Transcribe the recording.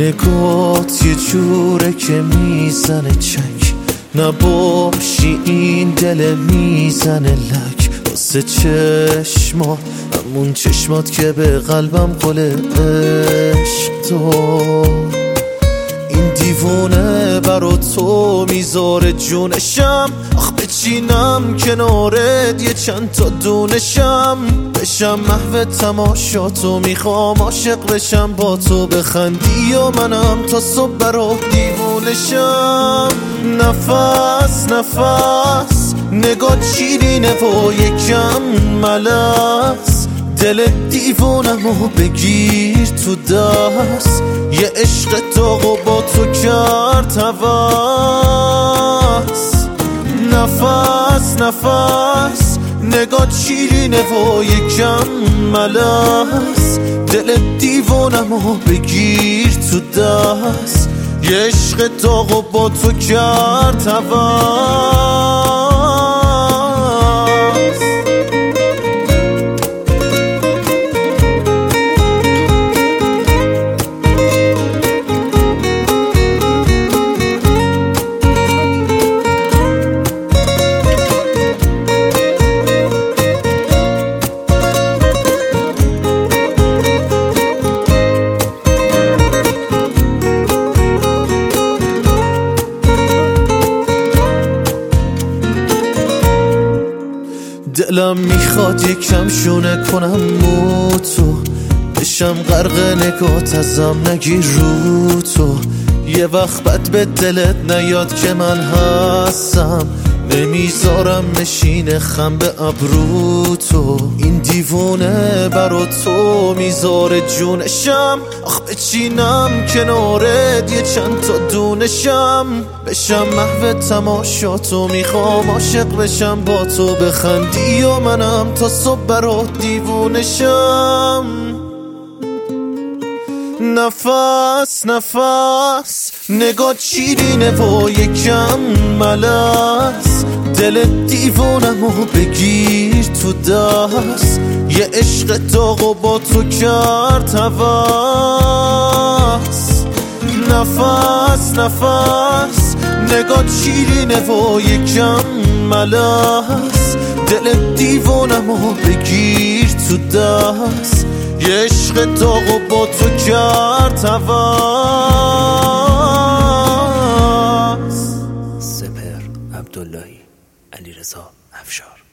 نگات یه جوره که میزنه چک، نباشی این دل میزنه لک. واسه چشما همون چشمات که به قلبم قل عشق تو، این دیوونه برا تو میذاره جونشم. آخ بچینم کنارت یه چند تا دونشم، بشم محو تماشاتو، میخوام عاشق بشم با تو، بخندی و منم تا صبح برا دیوونشم. نفس نفس نگاه شیرینه و یکم ملس، دل دیوونمو بگیر تو دست، یه عشق داغو با تو کرد هوس. نفس نفس نگاه شیرینه و یکم ملس، دل دیوونمو بگیر تو دست، یه عشق داغو با تو کرد هوس. دلم میخواد یکم شونه کنم موتو، بشم غرق نگات ازم نگیر رو تو. یه وقت بد به دلت نیاد که من هستم، نمیذارم نشینه خم به ابرو تو. این دیوونه برا تو میذاره جونشم، آخ بچینم کنارت یه چند تا دونشم، بشم محو تماشاتو، میخوام عاشق بشم با تو، بخندی و منم تا صبح برا دیوونشم. نفس نفس نگاه شیرینه و یکم ملس، دل دیوونمو بگیر تو دست، یه عشق داغو با تو کرد هوس. نفس نفس نگاه شیرینه و یکم ملس، دل دیوونمو بگیر تو دست، یه عشق داغو با تو کرد هوس. سپهر عبداللهی، علیرضا افشار.